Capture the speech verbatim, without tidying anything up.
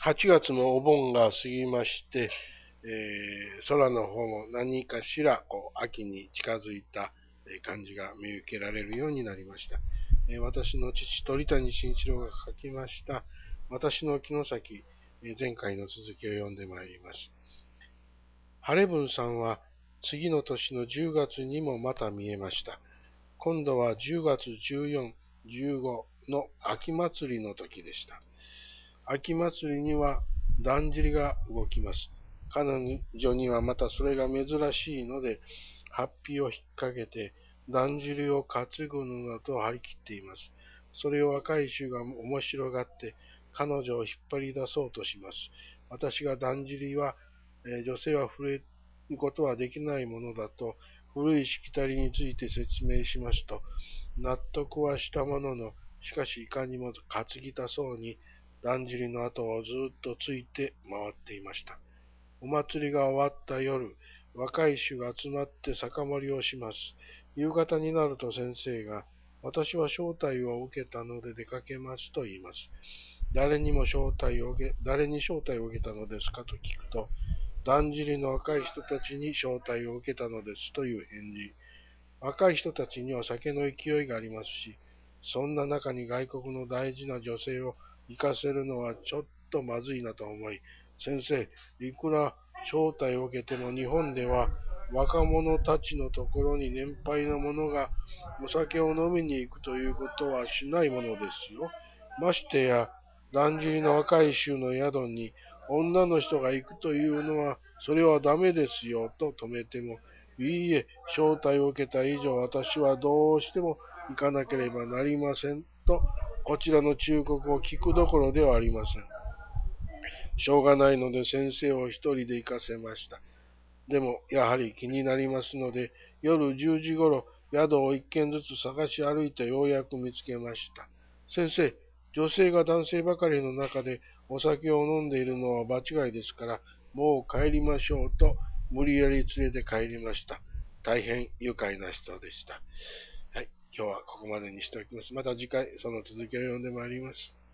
はちがつのお盆が過ぎまして、えー、空の方も何かしらこう秋に近づいた感じが見受けられるようになりました。えー、私の父、鳥谷慎一郎が書きました、私の城崎、えー、前回の続きを読んでまいります。晴れ文さんは次の年のじゅうがつにもまた見えました。今度はじゅうがつじゅうよっか、じゅうごの秋祭りの時でした。秋祭りにはだんじりが動きます。彼女にはまたそれが珍しいので、ハッピーを引っ掛けて、だんじりを担ぐのだと張り切っています。それを若い衆が面白がって、彼女を引っ張り出そうとします。私がだんじりは、えー、女性は触れることはできないものだと、古いしきたりについて説明しますと、納得はしたものの、しかしいかにも担ぎたそうに、だんじりの後をずっとついて回っていました。お祭りが終わった夜、若い衆が集まって酒盛りをします。夕方になると先生が、私は招待を受けたので出かけますと言います。誰にも招待を受け、誰に招待を受けたのですかと聞くと、だんじりの若い人たちに招待を受けたのですという返事。若い人たちには酒の勢いがありますし、そんな中に外国の大事な女性を行かせるのはちょっとまずいなと思い、先生、いくら招待を受けても日本では若者たちのところに年配の者がお酒を飲みに行くということはしないものですよ。ましてや、だんじりの若い衆の宿に女の人が行くというのは、それはダメですよ、と止めても、いいえ、招待を受けた以上、私はどうしても行かなければなりません、と、こちらの忠告を聞くどころではありません。しょうがないので先生を一人で行かせました。でも、やはり気になりますので、夜じゅうじごろ、宿を一軒ずつ探し歩いてようやく見つけました。先生、女性が男性ばかりの中でお酒を飲んでいるのは場違いですから、もう帰りましょうと、無理やり連れて帰りました。大変愉快な人でした。はい、今日はここまでにしておきます。また次回、その続きを読んでまいります。